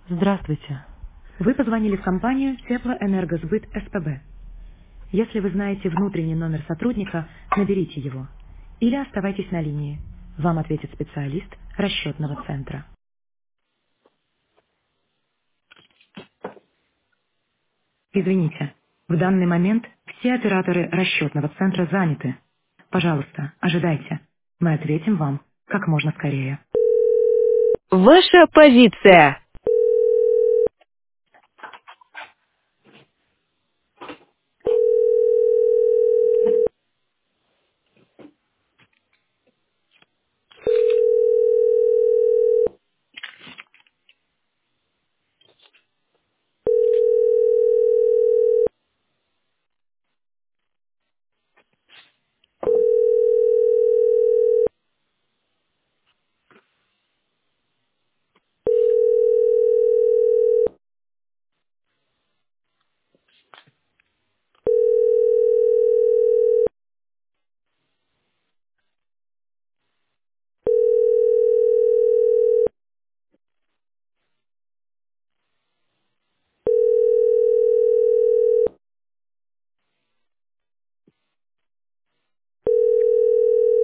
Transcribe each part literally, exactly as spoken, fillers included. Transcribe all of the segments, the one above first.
Здравствуйте. Вы позвонили в компанию Теплоэнергосбыт СПБ. Если вы знаете внутренний номер сотрудника, наберите его. Или оставайтесь на линии. Вам ответит специалист расчетного центра. Извините, в данный момент все операторы расчетного центра заняты. Пожалуйста, ожидайте. Мы ответим вам как можно скорее. Ваша позиция.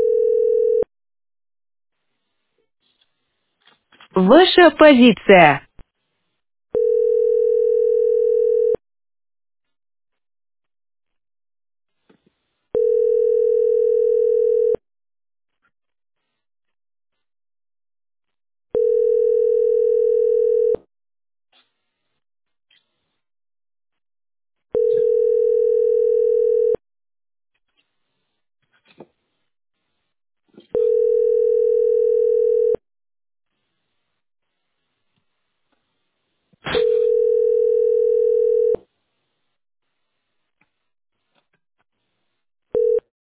Ваша позиция.